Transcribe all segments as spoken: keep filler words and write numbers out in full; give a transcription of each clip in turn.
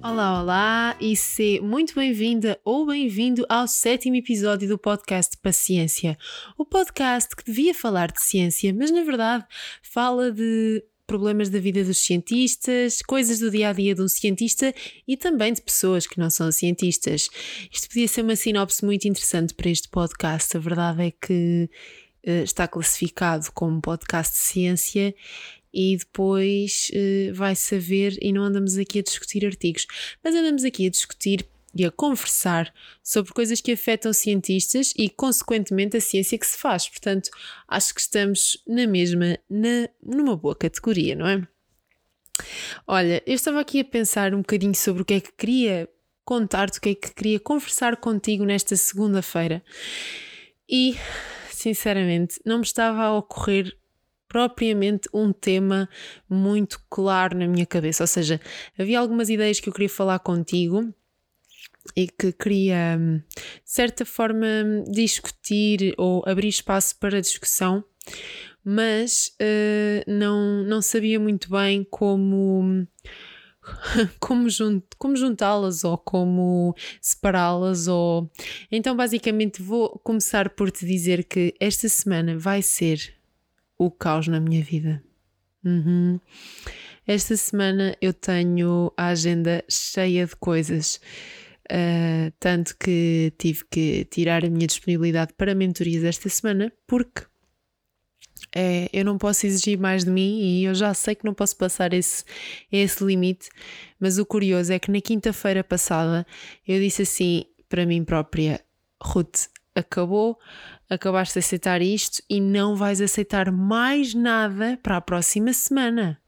Olá, olá e seja muito bem-vinda ou bem-vindo ao sétimo episódio do podcast Paciência. O podcast que devia falar de ciência, mas na verdade fala de problemas da vida dos cientistas, coisas do dia-a-dia de um cientista e também de pessoas que não são cientistas. Isto podia ser uma sinopse muito interessante para este podcast. A verdade é que uh, está classificado como podcast de ciência e depois uh, vai saber, e não andamos aqui a discutir artigos, mas andamos aqui a discutir e a conversar sobre coisas que afetam cientistas e, consequentemente, a ciência que se faz. Portanto, acho que estamos na mesma, na, numa boa categoria, não é? Olha, eu estava aqui a pensar um bocadinho sobre o que é que queria contar-te, o que é que queria conversar contigo nesta segunda-feira e, sinceramente, não me estava a ocorrer propriamente um tema muito claro na minha cabeça. Ou seja, havia algumas ideias que eu queria falar contigo e que queria, de certa forma, discutir ou abrir espaço para discussão, mas uh, não, não sabia muito bem como, como, junt, como juntá-las ou como separá-las. Ou... Então, basicamente, vou começar por te dizer que esta semana vai ser o caos na minha vida. Uhum. Esta semana eu tenho a agenda cheia de coisas. Uh, tanto que tive que tirar a minha disponibilidade para mentorias esta semana porque é, eu não posso exigir mais de mim e eu já sei que não posso passar esse, esse limite, mas o curioso é que na quinta-feira passada eu disse assim para mim própria: Ruth, acabou, acabaste de aceitar isto e não vais aceitar mais nada para a próxima semana.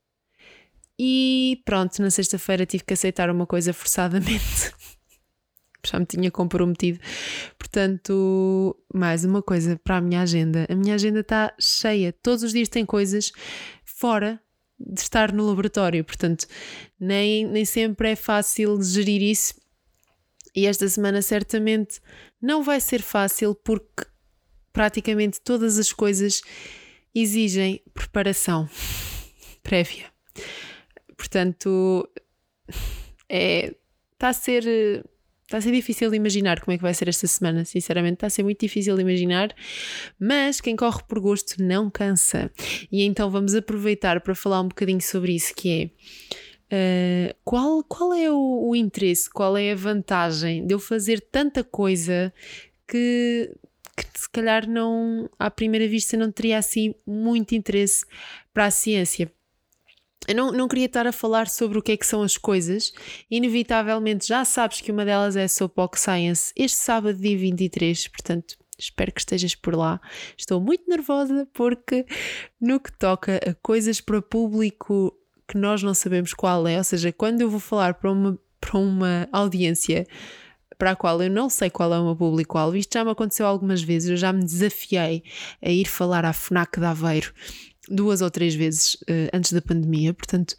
E pronto, na sexta-feira tive que aceitar uma coisa forçadamente. Já me tinha comprometido. Portanto, mais uma coisa para a minha agenda. A minha agenda está cheia. Todos os dias tem coisas fora de estar no laboratório. Portanto, nem, nem sempre é fácil gerir isso. E esta semana certamente não vai ser fácil porque praticamente todas as coisas exigem preparação prévia. Portanto, é, está a ser... Está a ser difícil de imaginar como é que vai ser esta semana, sinceramente está a ser muito difícil de imaginar, mas quem corre por gosto não cansa. E então vamos aproveitar para falar um bocadinho sobre isso, que é uh, qual, qual é o, o interesse, qual é a vantagem de eu fazer tanta coisa que, que se calhar não, à primeira vista não teria assim muito interesse para a ciência. Eu não, não queria estar a falar sobre o que é que são as coisas. Inevitavelmente já sabes que uma delas é a Soapbox Science este sábado, dia vinte e três, portanto espero que estejas por lá. Estou muito nervosa porque no que toca a coisas para público que nós não sabemos qual é, ou seja, quando eu vou falar para uma, para uma audiência para a qual eu não sei qual é o meu público-alvo, isto já me aconteceu algumas vezes, eu já me desafiei a ir falar à FNAC de Aveiro duas ou três vezes uh, antes da pandemia, portanto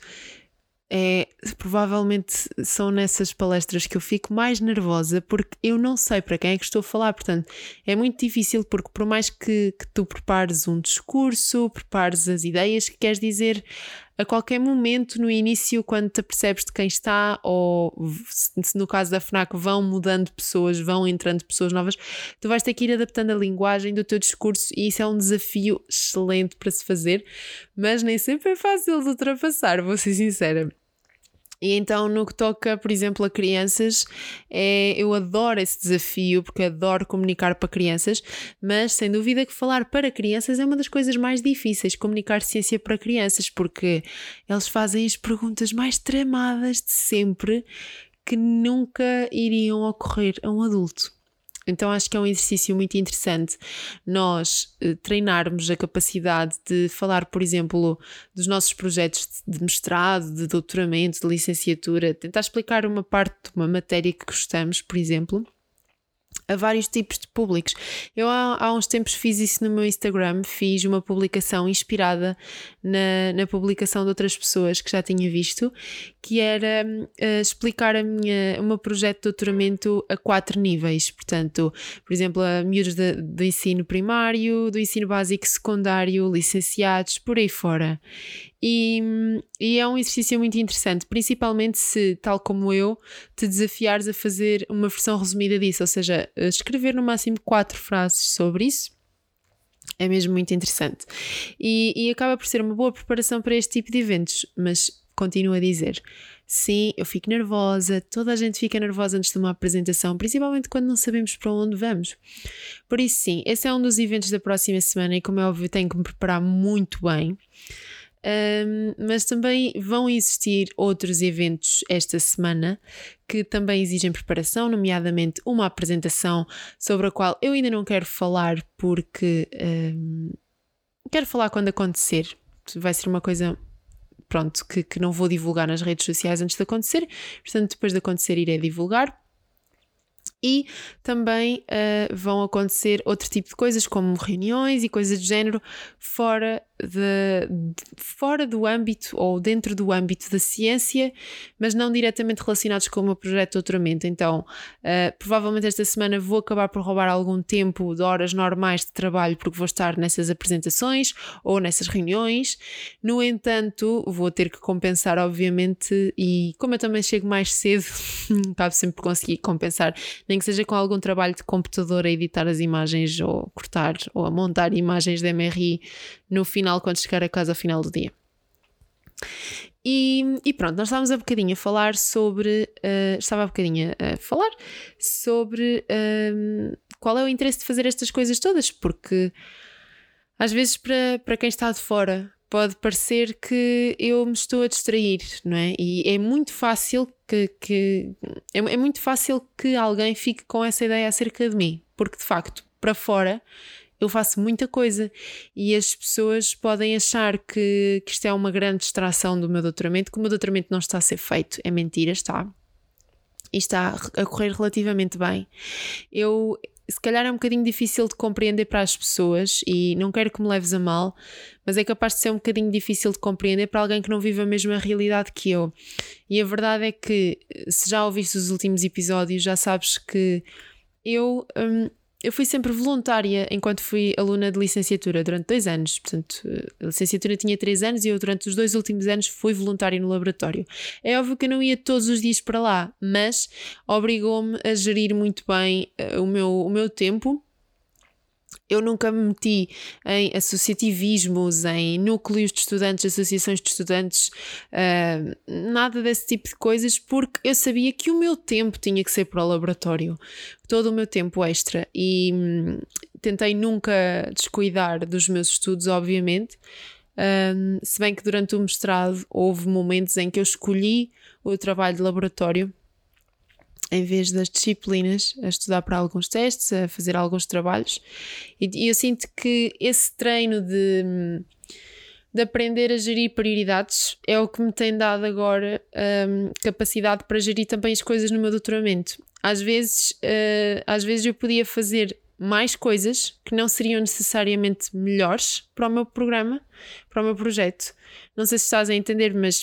é, provavelmente são nessas palestras que eu fico mais nervosa porque eu não sei para quem é que estou a falar, portanto é muito difícil porque por mais que, que tu prepares um discurso, prepares as ideias que queres dizer, a qualquer momento no início quando te apercebes de quem está ou se no caso da FNAC vão mudando pessoas, vão entrando pessoas novas, tu vais ter que ir adaptando a linguagem do teu discurso e isso é um desafio excelente para se fazer, mas nem sempre é fácil de ultrapassar, vou ser sincera. E então no que toca, por exemplo, a crianças, é, eu adoro esse desafio porque adoro comunicar para crianças, mas sem dúvida que falar para crianças é uma das coisas mais difíceis, comunicar ciência para crianças, porque eles fazem as perguntas mais tramadas de sempre que nunca iriam ocorrer a um adulto. Então acho que é um exercício muito interessante nós eh, treinarmos a capacidade de falar, por exemplo, dos nossos projetos de mestrado, de doutoramento, de licenciatura, tentar explicar uma parte de uma matéria que gostamos, por exemplo, a vários tipos de públicos. Eu há, há uns tempos fiz isso no meu Instagram, fiz uma publicação inspirada na, na publicação de outras pessoas que já tinha visto, que era uh, explicar a minha, o meu projeto de doutoramento a quatro níveis, portanto, por exemplo, a miúdos de, do ensino primário, do ensino básico secundário, licenciados, por aí fora. E, e é um exercício muito interessante, principalmente se, tal como eu, te desafiares a fazer uma versão resumida disso, ou seja, escrever no máximo quatro frases sobre isso. É mesmo muito interessante. E, e acaba por ser uma boa preparação para este tipo de eventos, mas continuo a dizer, sim, eu fico nervosa, toda a gente fica nervosa antes de uma apresentação, principalmente quando não sabemos para onde vamos. Por isso sim, esse é um dos eventos da próxima semana e, como é óbvio, tenho que me preparar muito bem. Um, mas também vão existir outros eventos esta semana que também exigem preparação, nomeadamente uma apresentação sobre a qual eu ainda não quero falar porque um, quero falar quando acontecer. Vai ser uma coisa, pronto, que, que não vou divulgar nas redes sociais antes de acontecer, portanto depois de acontecer irei divulgar. E também uh, vão acontecer outro tipo de coisas, como reuniões e coisas do género, fora, de, de, fora do âmbito ou dentro do âmbito da ciência, mas não diretamente relacionados com o meu projeto de doutoramento. Então, uh, provavelmente esta semana vou acabar por roubar algum tempo de horas normais de trabalho, porque vou estar nessas apresentações ou nessas reuniões. No entanto, vou ter que compensar, obviamente, e como eu também chego mais cedo, acabo sempre por conseguir compensar, nem que seja com algum trabalho de computador a editar as imagens ou cortar ou a montar imagens de M R I no final, quando chegar a casa ao final do dia. E, e pronto, nós estávamos há bocadinho a falar sobre, uh, estava há bocadinho a falar sobre uh, qual é o interesse de fazer estas coisas todas, porque às vezes para, para quem está de fora pode parecer que eu me estou a distrair, não é? E é muito fácil que, que é, é muito fácil que alguém fique com essa ideia acerca de mim, porque de facto, para fora eu faço muita coisa e as pessoas podem achar que, que isto é uma grande distração do meu doutoramento, que o meu doutoramento não está a ser feito. É mentira, está. E está a correr relativamente bem. Eu... Se calhar é um bocadinho difícil de compreender para as pessoas e não quero que me leves a mal, mas é capaz de ser um bocadinho difícil de compreender para alguém que não vive a mesma realidade que eu. E a verdade é que, se já ouviste os últimos episódios, já sabes que eu, hum, eu fui sempre voluntária enquanto fui aluna de licenciatura durante dois anos. Portanto, a licenciatura tinha três anos e eu durante os dois últimos anos fui voluntária no laboratório. É óbvio que eu não ia todos os dias para lá, mas obrigou-me a gerir muito bem uh, o meu, o meu tempo. Eu nunca me meti em associativismos, em núcleos de estudantes, associações de estudantes, uh, nada desse tipo de coisas, porque eu sabia que o meu tempo tinha que ser para o laboratório, todo o meu tempo extra, e hum, tentei nunca descuidar dos meus estudos, obviamente, um, se bem que durante o mestrado houve momentos em que eu escolhi o trabalho de laboratório em vez das disciplinas, a estudar para alguns testes, a fazer alguns trabalhos, e, e eu sinto que esse treino de, de aprender a gerir prioridades é o que me tem dado agora um, capacidade para gerir também as coisas no meu doutoramento. Às vezes, uh, às vezes eu podia fazer mais coisas que não seriam necessariamente melhores para o meu programa, para o meu projeto. Não sei se estás a entender, mas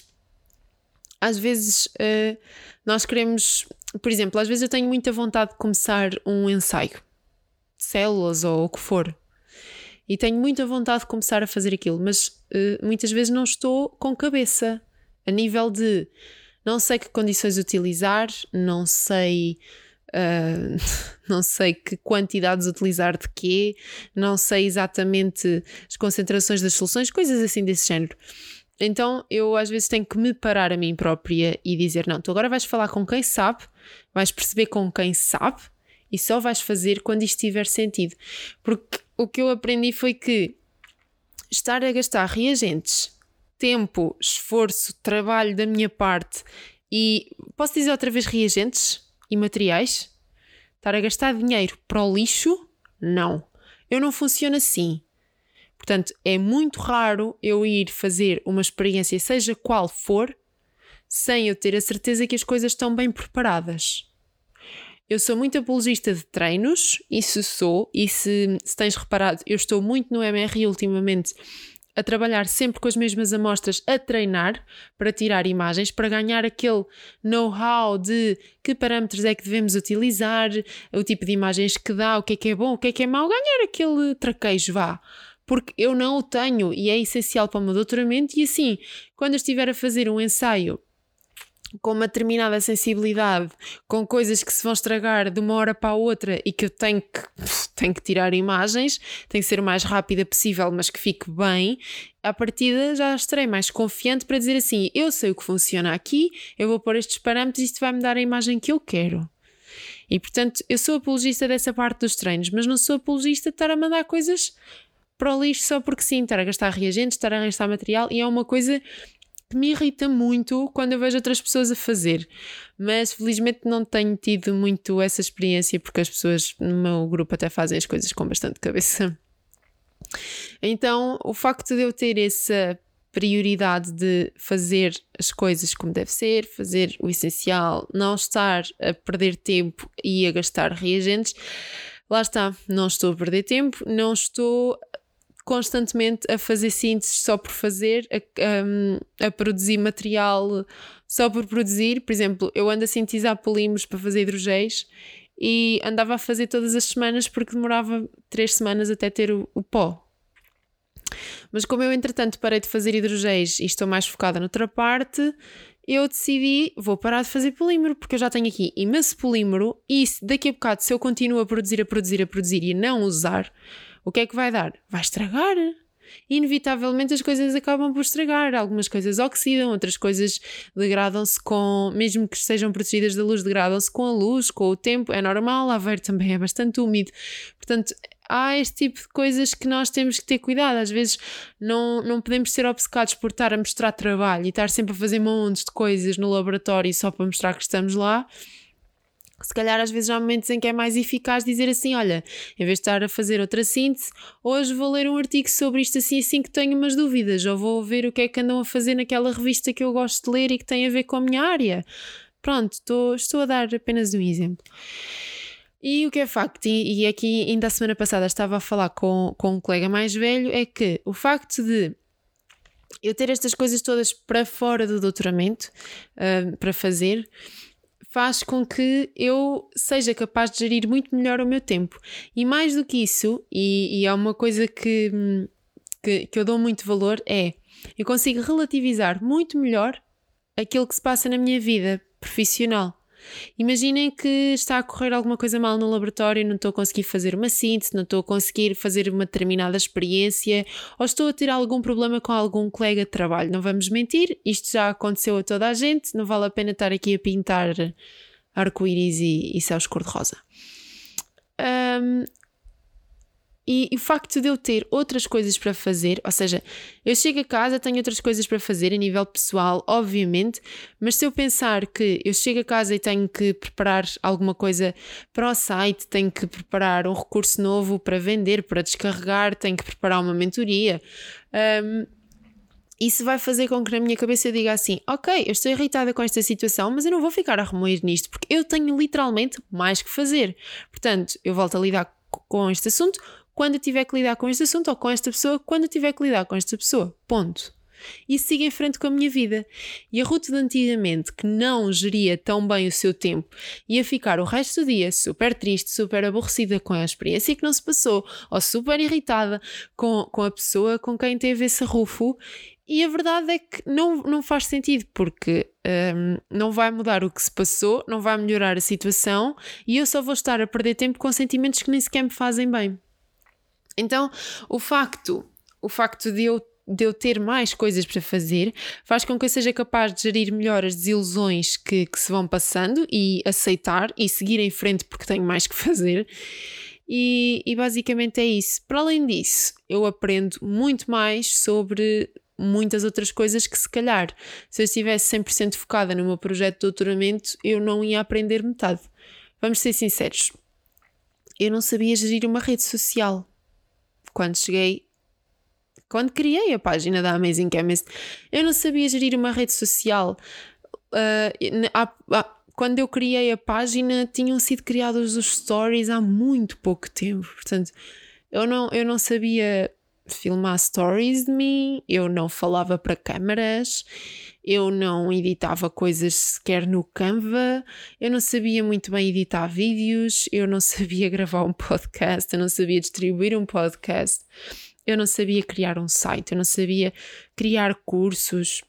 às vezes uh, nós queremos... Por exemplo, às vezes eu tenho muita vontade de começar um ensaio de células ou o que for, e tenho muita vontade de começar a fazer aquilo, mas uh, muitas vezes não estou com cabeça a nível de não sei que condições utilizar, não sei uh, não sei que quantidades utilizar de quê, não sei exatamente as concentrações das soluções, coisas assim desse género. Então eu às vezes tenho que me parar a mim própria e dizer, não, tu agora vais falar com quem sabe, vais perceber com quem sabe e só vais fazer quando isto tiver sentido. Porque o que eu aprendi foi que estar a gastar reagentes, tempo, esforço, trabalho da minha parte e, posso dizer outra vez, reagentes e materiais, estar a gastar dinheiro para o lixo, não. Eu não funciono assim. Portanto, é muito raro eu ir fazer uma experiência, seja qual for, sem eu ter a certeza que as coisas estão bem preparadas. Eu sou muito apologista de treinos, isso sou, e se, se tens reparado, eu estou muito no M R I ultimamente a trabalhar sempre com as mesmas amostras, a treinar para tirar imagens, para ganhar aquele know-how de que parâmetros é que devemos utilizar, o tipo de imagens que dá, o que é que é bom, o que é que é mau, ganhar aquele traquejo, vá. porque eu não o tenho e é essencial para o meu doutoramento. E assim, quando eu estiver a fazer um ensaio com uma determinada sensibilidade, com coisas que se vão estragar de uma hora para a outra e que eu tenho que, tenho que tirar imagens, tem que ser o mais rápida possível, mas que fique bem, à partida já estarei mais confiante para dizer assim, eu sei o que funciona aqui, eu vou pôr estes parâmetros e isto vai-me dar a imagem que eu quero. E portanto, eu sou apologista dessa parte dos treinos, mas não sou apologista de estar a mandar coisas para o lixo só porque sim, estar a gastar reagentes, estar a gastar material, e é uma coisa que me irrita muito quando eu vejo outras pessoas a fazer, mas felizmente não tenho tido muito essa experiência porque as pessoas no meu grupo até fazem as coisas com bastante cabeça. Então o facto de eu ter essa prioridade de fazer as coisas como deve ser, fazer o essencial, não estar a perder tempo e a gastar reagentes, lá está, não estou a perder tempo, não estou constantemente a fazer síntese só por fazer, a, a, a produzir material só por produzir. Por exemplo, eu ando a sintetizar polímeros para fazer hidrogéis e andava a fazer todas as semanas porque demorava três semanas até ter o, o pó. Mas como eu entretanto parei de fazer hidrogéis e estou mais focada noutra parte, eu decidi, vou parar de fazer polímero, porque eu já tenho aqui imenso polímero e daqui a bocado, se eu continuo a produzir, a produzir, a produzir e a não usar, o que é que vai dar? Vai estragar. Inevitavelmente as coisas acabam por estragar. Algumas coisas oxidam, outras coisas degradam-se com, mesmo que sejam protegidas da luz, degradam-se com a luz, com o tempo. É normal, Aveiro também é bastante úmido. Portanto, há este tipo de coisas que nós temos que ter cuidado. Às vezes não, não podemos ser obcecados por estar a mostrar trabalho e estar sempre a fazer montes de coisas no laboratório só para mostrar que estamos lá. Se calhar às vezes há momentos em que é mais eficaz dizer assim, olha, em vez de estar a fazer outra síntese, hoje vou ler um artigo sobre isto assim assim que tenho umas dúvidas, ou vou ver o que é que andam a fazer naquela revista que eu gosto de ler e que tem a ver com a minha área. Pronto, estou, estou a dar apenas um exemplo. E o que é facto, e aqui ainda a semana passada estava a falar com, com um colega mais velho, é que o facto de eu ter estas coisas todas para fora do doutoramento, uh, para fazer, faz com que eu seja capaz de gerir muito melhor o meu tempo. E mais do que isso, e, e é uma coisa que, que, que eu dou muito valor, é eu consigo relativizar muito melhor aquilo que se passa na minha vida profissional. Imaginem que está a correr alguma coisa mal no laboratório, não estou a conseguir fazer uma síntese, não estou a conseguir fazer uma determinada experiência, ou estou a ter algum problema com algum colega de trabalho. Não vamos mentir, isto já aconteceu a toda a gente, não vale a pena estar aqui a pintar arco-íris e, e céus cor-de-rosa. Um, E, e o facto de eu ter outras coisas para fazer, ou seja, eu chego a casa, tenho outras coisas para fazer a nível pessoal, obviamente, mas se eu pensar que eu chego a casa e tenho que preparar alguma coisa para o site, tenho que preparar um recurso novo para vender, para descarregar, tenho que preparar uma mentoria, um, isso vai fazer com que na minha cabeça eu diga assim, ok, eu estou irritada com esta situação, mas eu não vou ficar a remoer nisto, porque eu tenho literalmente mais que fazer. Portanto, eu volto a lidar com este assunto quando eu tiver que lidar com este assunto, ou com esta pessoa, quando eu tiver que lidar com esta pessoa. Ponto. E sigo em frente com a minha vida. E a Ruth de antigamente, que não geria tão bem o seu tempo, ia ficar o resto do dia super triste, super aborrecida com a experiência que não se passou, ou super irritada com, com a pessoa com quem teve esse arrufo. E a verdade é que não, não faz sentido, porque um, não vai mudar o que se passou, não vai melhorar a situação, e eu só vou estar a perder tempo com sentimentos que nem sequer me fazem bem. Então, o facto, o facto de eu, de eu ter mais coisas para fazer faz com que eu seja capaz de gerir melhor as desilusões que, que se vão passando e aceitar e seguir em frente porque tenho mais que fazer. E, e basicamente é isso. Para além disso, eu aprendo muito mais sobre muitas outras coisas que se calhar, se eu estivesse cem por cento focada no meu projeto de doutoramento, eu não ia aprender metade. Vamos ser sinceros. Eu não sabia gerir uma rede social. Quando cheguei, quando criei a página da Amazing Chemist, eu não sabia gerir uma rede social. Uh, há, há, quando eu criei a página, tinham sido criados os stories há muito pouco tempo. Portanto, eu não, eu não sabia filmar stories de mim, eu não falava para câmaras, eu não editava coisas sequer no Canva, eu não sabia muito bem editar vídeos, eu não sabia gravar um podcast, eu não sabia distribuir um podcast. eu não sabia criar um site, eu não sabia criar cursos.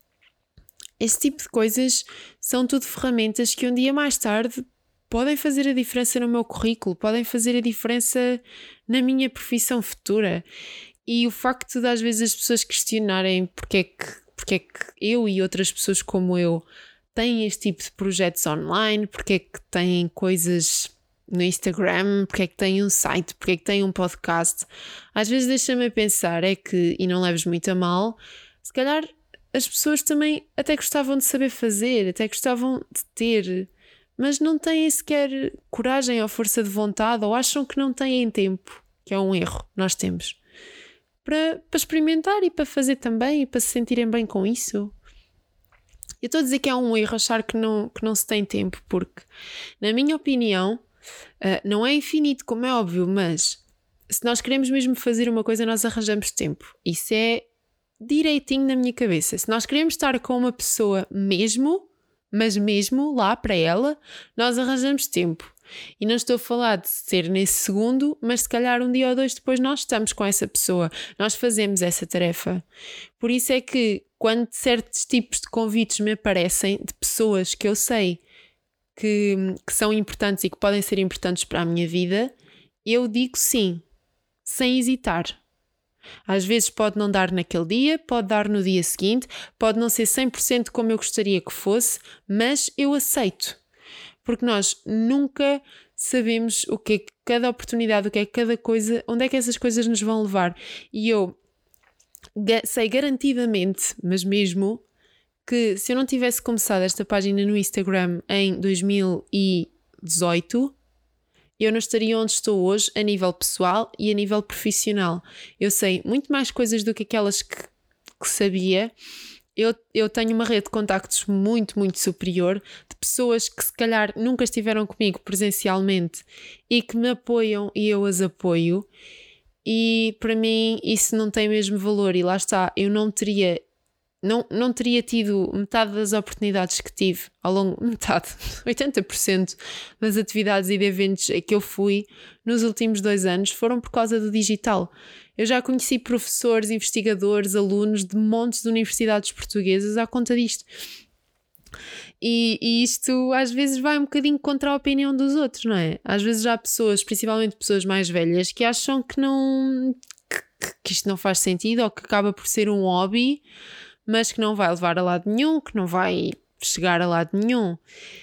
Esse tipo de coisas são tudo ferramentas que um dia mais tarde podem fazer a diferença no meu currículo, podem fazer a diferença na minha profissão futura. E o facto de às vezes as pessoas questionarem porque é que, porque é que eu e outras pessoas como eu têm este tipo de projetos online, porque é que têm coisas no Instagram, porque é que têm um site, porque é que têm um podcast, às vezes deixa-me a pensar é que, e não leves muito a mal, se calhar as pessoas também até gostavam de saber fazer, até gostavam de ter, mas não têm sequer coragem ou força de vontade, ou acham que não têm tempo, que é um erro, nós temos, para, para experimentar e para fazer também e para se sentirem bem com isso. Eu estou a dizer que é um erro achar que não, que não se tem tempo, porque, na minha opinião, uh, não é infinito, como é óbvio, mas se nós queremos mesmo fazer uma coisa, nós arranjamos tempo. Isso é direitinho na minha cabeça. Se nós queremos estar com uma pessoa mesmo, mas mesmo lá para ela, nós arranjamos tempo. E não estou a falar de ser nesse segundo, mas se calhar um dia ou dois depois nós estamos com essa pessoa, nós fazemos essa tarefa. Por isso é que quando certos tipos de convites me aparecem de pessoas que eu sei que, que são importantes e que podem ser importantes para a minha vida, eu digo sim, sem hesitar. Às vezes pode não dar naquele dia, pode dar no dia seguinte, pode não ser cem por cento como eu gostaria que fosse, mas eu aceito. Porque nós nunca sabemos o que é que cada oportunidade, o que é que cada coisa, onde é que essas coisas nos vão levar. E eu sei garantidamente, mas mesmo, que se eu não tivesse começado esta página no Instagram em dois mil e dezoito, eu não estaria onde estou hoje a nível pessoal e a nível profissional. Eu sei muito mais coisas do que aquelas que, que sabia. Eu, eu tenho uma rede de contactos muito, muito superior, de pessoas que se calhar nunca estiveram comigo presencialmente e que me apoiam e eu as apoio, e para mim isso não tem mesmo valor. E lá está, eu não teria, não, não teria tido metade das oportunidades que tive ao longo, metade, oitenta por cento das atividades e de eventos a que eu fui nos últimos dois anos foram por causa do digital. Eu já conheci professores, investigadores, alunos de montes de universidades portuguesas à conta disto. E, e isto às vezes vai um bocadinho contra a opinião dos outros, não é? Às vezes há pessoas, principalmente pessoas mais velhas, que acham que, não, que, que isto não faz sentido ou que acaba por ser um hobby, mas que não vai levar a lado nenhum, que não vai chegar a lado nenhum.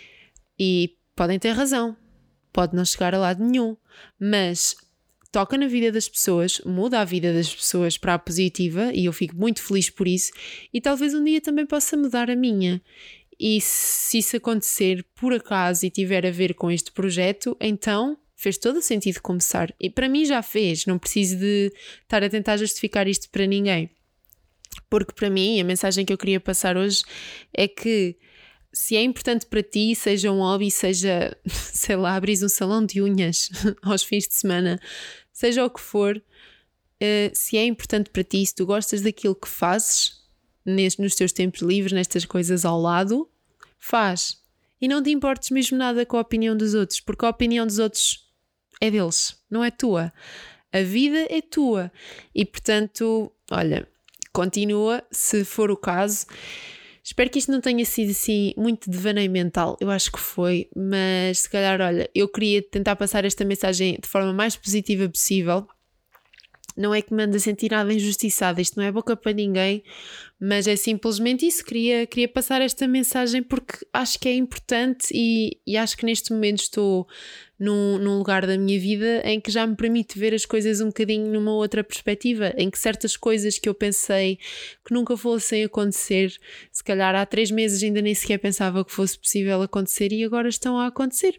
E podem ter razão, pode não chegar a lado nenhum, mas toca na vida das pessoas, muda a vida das pessoas para a positiva, e eu fico muito feliz por isso, e talvez um dia também possa mudar a minha. E se isso acontecer por acaso e tiver a ver com este projeto, então fez todo o sentido começar. E para mim já fez, não preciso de estar a tentar justificar isto para ninguém. Porque para mim, a mensagem que eu queria passar hoje é que se é importante para ti, seja um hobby, seja, sei lá, abris um salão de unhas aos fins de semana, seja o que for, uh, se é importante para ti, se tu gostas daquilo que fazes neste, nos teus tempos livres, nestas coisas ao lado, faz. E não te importes mesmo nada com a opinião dos outros, porque a opinião dos outros é deles, não é tua. A vida é tua. E portanto, olha, continua, se for o caso. Espero que isto não tenha sido assim muito devaneio mental, eu acho que foi, mas se calhar, olha, eu queria tentar passar esta mensagem de forma mais positiva possível. Não é que me ande a sentir nada injustiçada, isto não é boca para ninguém, mas é simplesmente isso, queria, queria passar esta mensagem porque acho que é importante e, e acho que neste momento estou num, num lugar da minha vida em que já me permite ver as coisas um bocadinho numa outra perspectiva, em que certas coisas que eu pensei que nunca fossem acontecer, se calhar há três meses ainda nem sequer pensava que fosse possível acontecer e agora estão a acontecer.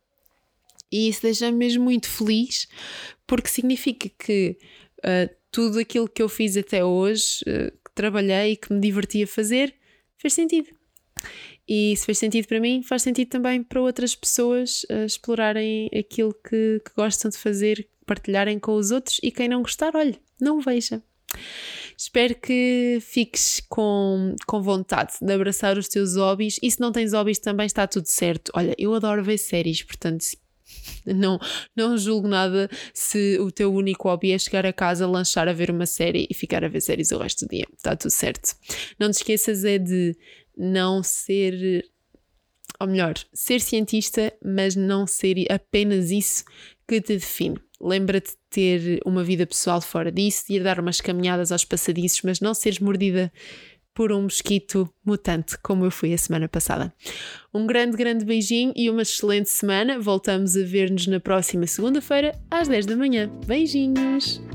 E isso deixa-me mesmo muito feliz, porque significa que uh, tudo aquilo que eu fiz até hoje, uh, que trabalhei e que me diverti a fazer, fez sentido. E se fez sentido para mim, faz sentido também para outras pessoas uh, explorarem aquilo que, que gostam de fazer, partilharem com os outros, e quem não gostar, olha, não veja. Espero que fiques com, com vontade de abraçar os teus hobbies, e se não tens hobbies também está tudo certo. Olha, eu adoro ver séries, portanto Não, não julgo nada se o teu único hobby é chegar a casa, lanchar a ver uma série e ficar a ver séries o resto do dia. Está tudo certo. Não te esqueças é de não ser, ou melhor, ser cientista, mas não ser apenas isso que te define. Lembra-te de ter uma vida pessoal fora disso, de ir dar umas caminhadas aos passadiços, mas não seres mordida por um mosquito mutante, como eu fui a semana passada. Um grande, grande beijinho e uma excelente semana. Voltamos a ver-nos na próxima segunda-feira, às dez da manhã. Beijinhos!